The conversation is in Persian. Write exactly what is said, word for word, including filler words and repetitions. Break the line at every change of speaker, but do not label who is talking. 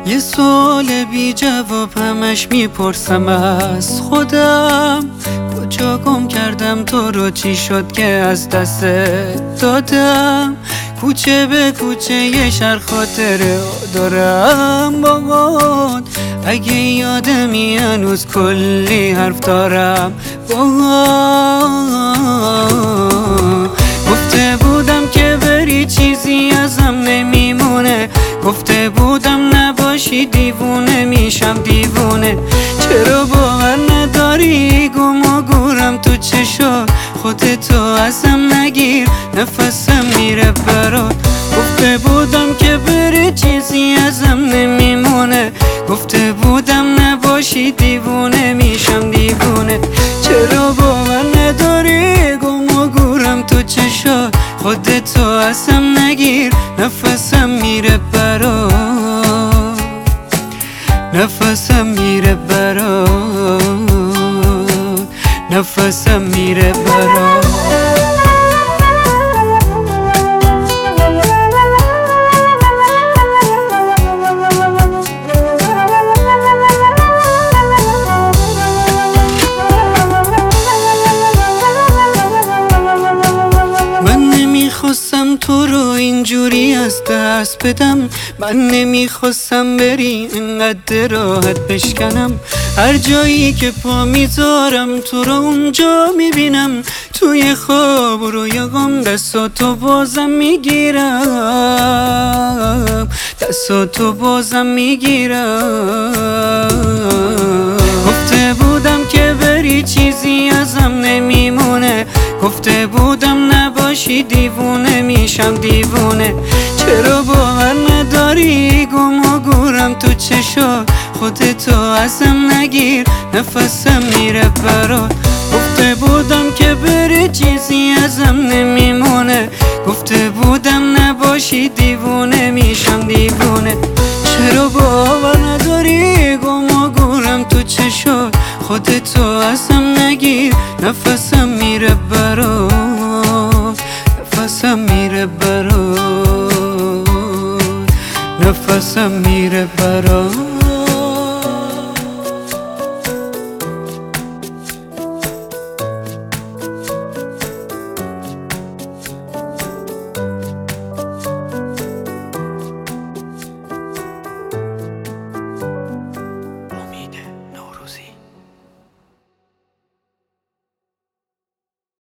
یه سوال بی جواب همش میپرسم از خودم، کجا گم کردم تو رو، چی شد که از دست دادم؟ کوچه به کوچه یه شهر خاطره دارم باهات، اگه یادمی هنوز کلی حرف دارم باهات. گفته بودم که بری چیزی ازم نمیمونه، گفته بودم نباشی دیوونه میشم دیوونه. چرا باور نداری گم و گورم تو چشات، خودتو ازم نگیر نفسم میره برات. گفته بودم که بری چیزی ازم نمیمونه، گفته بودم نباشی دیوونه میشم دیوونه. چرا باور نداری گم و گورم تو چشات، خودتو ازم نگیر نفسم میره برات، نفسم میره برات، نفسم میره برات. نمیخواستم تو رو اینجوری از دست بدم، من نمیخواستم بری اینقدر راحت بشکنم. هر جایی که پا میذارم تو رو اونجا میبینم، توی خواب و رویاهام دستاتو بازم میگیرم، دستاتو بازم میگیرم. گفته بودم که بری چیزی ازم نمیمونه، گفته بودم نباشی دیوونه میشم دیوونه. چرا باور نداری گم و گورم تو چشات، خودتو ازم نگیر نفسم میره برات. گفته بودم که بری چیزی ازم نمیمونه، گفته بودم نباشی دیوونه میشم دیوونه. چرا باور نداری گم و گورم تو چشات، خودتو ازم نگیر نفسم میره برات، نفسم میره برات، نفسم میره برات.